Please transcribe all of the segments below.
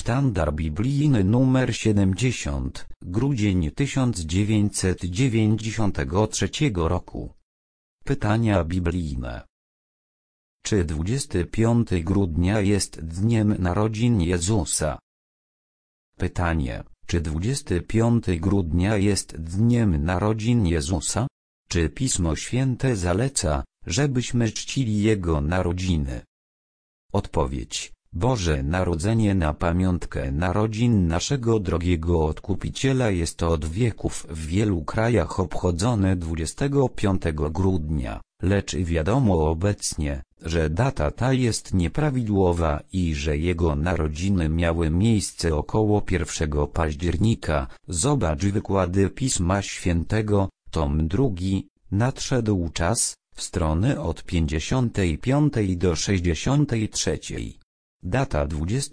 sztandar biblijny nr 70, grudzień 1993 roku. Pytania biblijne. Czy 25 grudnia jest dniem narodzin Jezusa? Pytanie. Czy 25 grudnia jest dniem narodzin Jezusa? Czy Pismo Święte zaleca, żebyśmy czcili Jego narodziny? Odpowiedź. Boże Narodzenie na pamiątkę narodzin naszego drogiego Odkupiciela jest od wieków w wielu krajach obchodzone 25 grudnia, lecz wiadomo obecnie, że data ta jest nieprawidłowa i że Jego narodziny miały miejsce około 1 października. Zobacz wykłady Pisma Świętego, tom 2, nadszedł czas, strony od 55 do 63. Data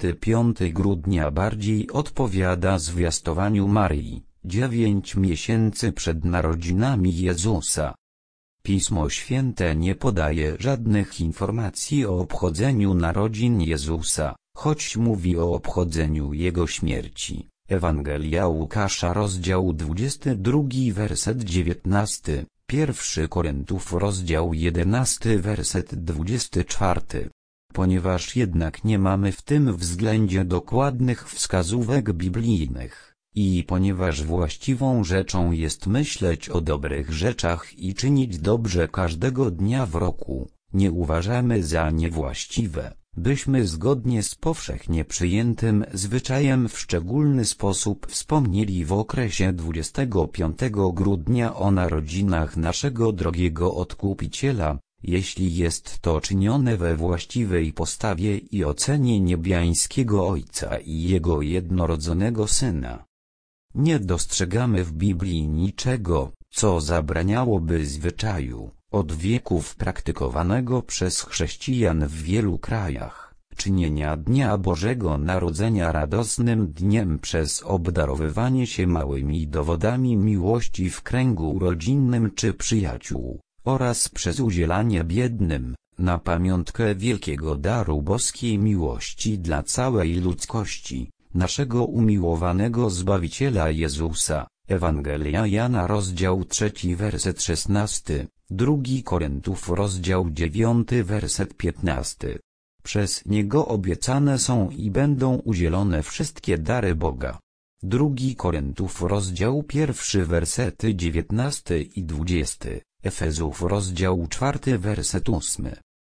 25 grudnia bardziej odpowiada zwiastowaniu Maryi, 9 miesięcy przed narodzinami Jezusa. Pismo Święte nie podaje żadnych informacji o obchodzeniu narodzin Jezusa, choć mówi o obchodzeniu Jego śmierci. Ewangelia Łukasza rozdział 22 werset 19, 1 Koryntiów rozdział 11 werset 24. Ponieważ jednak nie mamy w tym względzie dokładnych wskazówek biblijnych, i ponieważ właściwą rzeczą jest myśleć o dobrych rzeczach i czynić dobrze każdego dnia w roku, nie uważamy za niewłaściwe, byśmy zgodnie z powszechnie przyjętym zwyczajem w szczególny sposób wspomnieli w okresie 25 grudnia o narodzinach naszego drogiego Odkupiciela, jeśli jest to czynione we właściwej postawie i ocenie niebiańskiego Ojca i Jego jednorodzonego Syna. Nie dostrzegamy w Biblii niczego, co zabraniałoby zwyczaju, od wieków praktykowanego przez chrześcijan w wielu krajach, czynienia Dnia Bożego Narodzenia radosnym dniem przez obdarowywanie się małymi dowodami miłości w kręgu rodzinnym czy przyjaciół, oraz przez udzielanie biednym, na pamiątkę wielkiego daru boskiej miłości dla całej ludzkości, naszego umiłowanego Zbawiciela Jezusa. Ewangelia Jana rozdział 3 werset 16, 2 Koryntiów rozdział 9 werset 15. Przez Niego obiecane są i będą udzielone wszystkie dary Boga. 2 Koryntiów rozdział 1 wersety 19 i 20, Efezów rozdział 4 werset 8.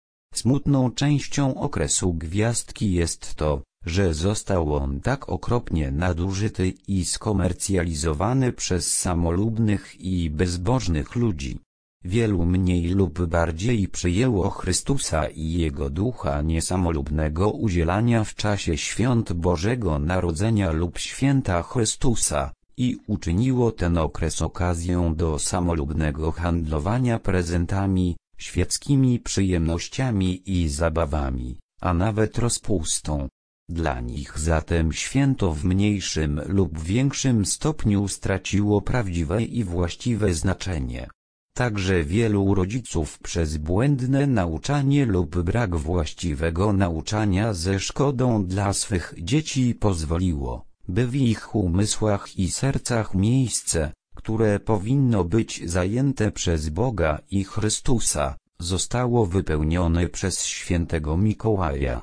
Smutną częścią okresu gwiazdki jest to, że został on tak okropnie nadużyty i skomercjalizowany przez samolubnych i bezbożnych ludzi. Wielu mniej lub bardziej przyjęło Chrystusa i Jego ducha niesamolubnego udzielania w czasie świąt Bożego Narodzenia lub święta Chrystusa, i uczyniło ten okres okazją do samolubnego handlowania prezentami, świeckimi przyjemnościami i zabawami, a nawet rozpustą. Dla nich zatem święto w mniejszym lub większym stopniu straciło prawdziwe i właściwe znaczenie. Także wielu rodziców przez błędne nauczanie lub brak właściwego nauczania ze szkodą dla swych dzieci pozwoliło, by w ich umysłach i sercach miejsce, które powinno być zajęte przez Boga i Chrystusa, zostało wypełnione przez świętego Mikołaja.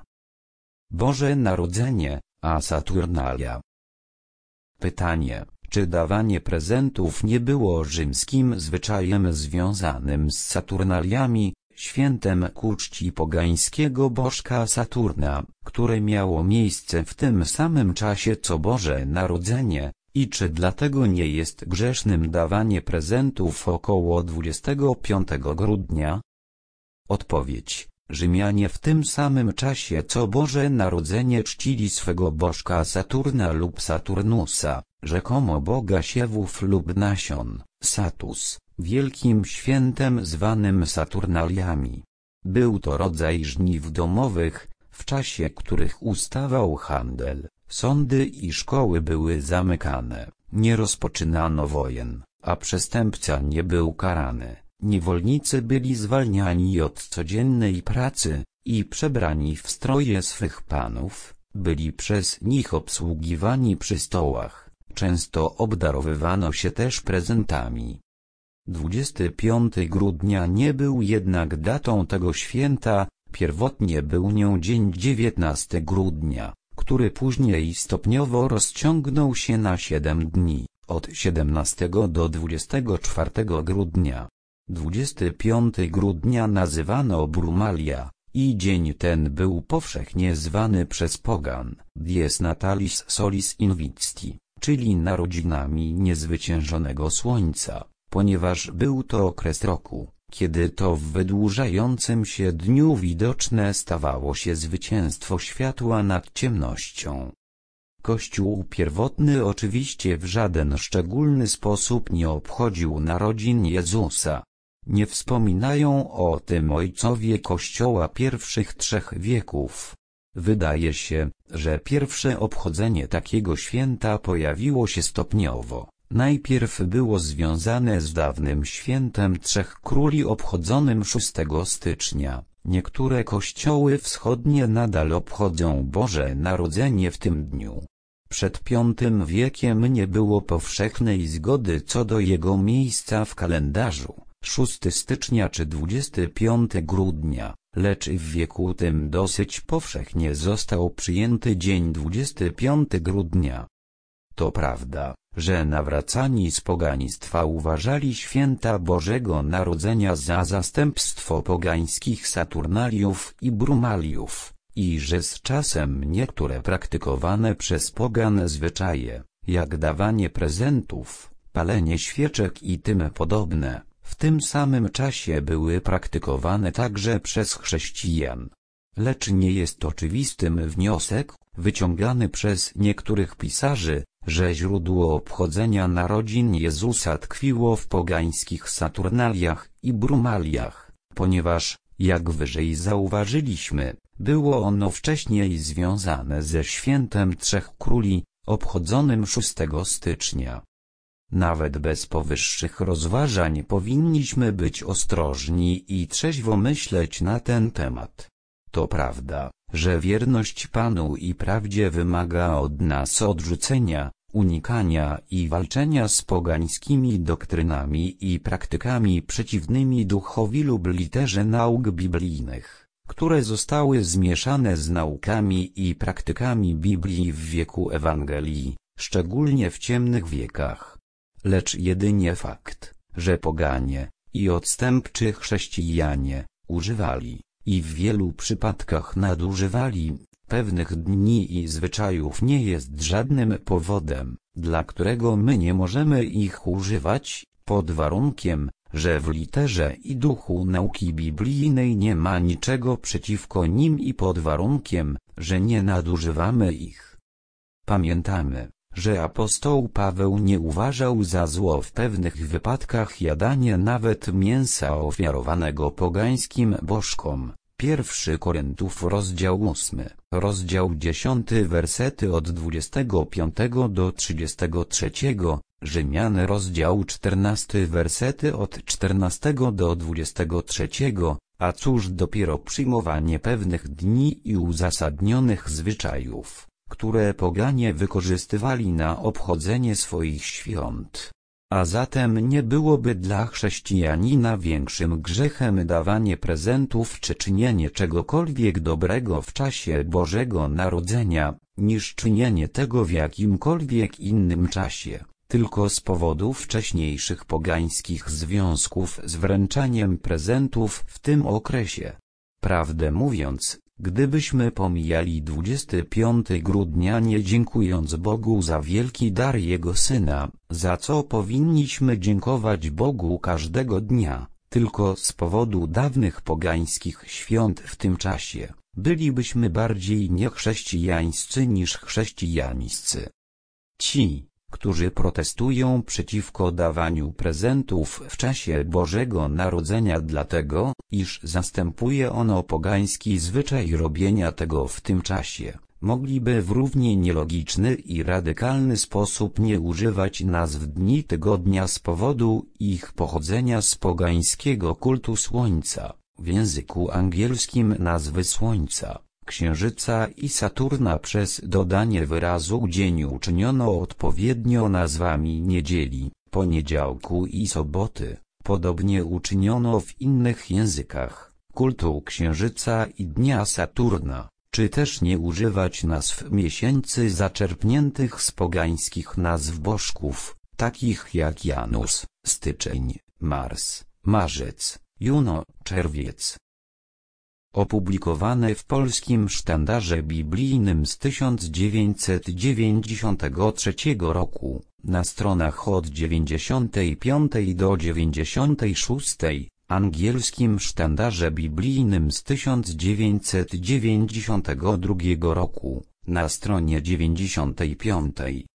Boże Narodzenie, a Saturnalia. Pytanie. Czy dawanie prezentów nie było rzymskim zwyczajem związanym z Saturnaliami, świętem ku czci pogańskiego bożka Saturna, które miało miejsce w tym samym czasie co Boże Narodzenie, i czy dlatego nie jest grzesznym dawanie prezentów około 25 grudnia? Odpowiedź. Rzymianie w tym samym czasie co Boże Narodzenie czcili swego bożka Saturna lub Saturnusa, rzekomo boga siewów lub nasion, Satus, wielkim świętem zwanym Saturnaliami. Był to rodzaj żniw domowych, w czasie których ustawał handel, sądy i szkoły były zamykane, nie rozpoczynano wojen, a przestępca nie był karany. Niewolnicy byli zwalniani od codziennej pracy i przebrani w stroje swych panów, byli przez nich obsługiwani przy stołach, często obdarowywano się też prezentami. 25 grudnia nie był jednak datą tego święta, pierwotnie był nią dzień 19 grudnia, który później stopniowo rozciągnął się na 7 dni, od 17 do 24 grudnia. 25 grudnia nazywano Brumalia, i dzień ten był powszechnie zwany przez pogan Dies Natalis Solis Invicti, czyli narodzinami niezwyciężonego słońca, ponieważ był to okres roku, kiedy to w wydłużającym się dniu widoczne stawało się zwycięstwo światła nad ciemnością. Kościół pierwotny oczywiście w żaden szczególny sposób nie obchodził narodzin Jezusa. Nie wspominają o tym ojcowie Kościoła pierwszych 3 wieków. Wydaje się, że pierwsze obchodzenie takiego święta pojawiło się stopniowo. Najpierw było związane z dawnym świętem 3 króli obchodzonym 6 stycznia. Niektóre kościoły wschodnie nadal obchodzą Boże Narodzenie w tym dniu. Przed V wiekiem nie było powszechnej zgody co do jego miejsca w kalendarzu, 6 stycznia czy 25 grudnia, lecz w wieku tym dosyć powszechnie został przyjęty dzień 25 grudnia. To prawda, że nawracani z pogaństwa uważali święta Bożego Narodzenia za zastępstwo pogańskich Saturnaliów i Brumaliów, i że z czasem niektóre praktykowane przez pogan zwyczaje, jak dawanie prezentów, palenie świeczek i tym podobne, w tym samym czasie były praktykowane także przez chrześcijan. Lecz nie jest oczywistym wniosek, wyciągany przez niektórych pisarzy, że źródło obchodzenia narodzin Jezusa tkwiło w pogańskich Saturnaliach i Brumaliach, ponieważ, jak wyżej zauważyliśmy, było ono wcześniej związane ze świętem 3 króli, obchodzonym 6 stycznia. Nawet bez powyższych rozważań powinniśmy być ostrożni i trzeźwo myśleć na ten temat. To prawda, że wierność Panu i prawdzie wymaga od nas odrzucenia, unikania i walczenia z pogańskimi doktrynami i praktykami przeciwnymi duchowi lub literze nauk biblijnych, które zostały zmieszane z naukami i praktykami Biblii w wieku Ewangelii, szczególnie w ciemnych wiekach. Lecz jedynie fakt, że poganie i odstępczy chrześcijanie używali i w wielu przypadkach nadużywali pewnych dni i zwyczajów nie jest żadnym powodem, dla którego my nie możemy ich używać, pod warunkiem, że w literze i duchu nauki biblijnej nie ma niczego przeciwko nim i pod warunkiem, że nie nadużywamy ich. Pamiętamy, że apostoł Paweł nie uważał za zło w pewnych wypadkach jadanie nawet mięsa ofiarowanego pogańskim bożkom. 1 Koryntiów rozdział 8, rozdział 10 wersety od 25 do 33, Rzymian rozdział 14 wersety od 14 do 23, a cóż dopiero przyjmowanie pewnych dni i uzasadnionych zwyczajów, które poganie wykorzystywali na obchodzenie swoich świąt. A zatem nie byłoby dla chrześcijanina większym grzechem dawanie prezentów czy czynienie czegokolwiek dobrego w czasie Bożego Narodzenia, niż czynienie tego w jakimkolwiek innym czasie, tylko z powodu wcześniejszych pogańskich związków z wręczaniem prezentów w tym okresie. Prawdę mówiąc, gdybyśmy pomijali 25 grudnia nie dziękując Bogu za wielki dar Jego Syna, za co powinniśmy dziękować Bogu każdego dnia, tylko z powodu dawnych pogańskich świąt w tym czasie, bylibyśmy bardziej niechrześcijańscy niż chrześcijańscy. Ci, którzy protestują przeciwko dawaniu prezentów w czasie Bożego Narodzenia dlatego, iż zastępuje ono pogański zwyczaj robienia tego w tym czasie, mogliby w równie nielogiczny i radykalny sposób nie używać nazw dni tygodnia z powodu ich pochodzenia z pogańskiego kultu słońca. W języku angielskim nazwy słońca, Księżyca i Saturna. Przez dodanie wyrazu dzień uczyniono odpowiednio nazwami niedzieli, poniedziałku i soboty. Podobnie uczyniono w innych językach kultu Księżyca i dnia Saturna, czy też nie używać nazw miesięcy zaczerpniętych z pogańskich nazw bożków, takich jak Janus, styczeń, Mars, marzec, Juno, czerwiec. Opublikowane w Polskim Sztandarze Biblijnym z 1993 roku, na stronach od 95 do 96, Angielskim Sztandarze Biblijnym z 1992 roku, na stronie 95.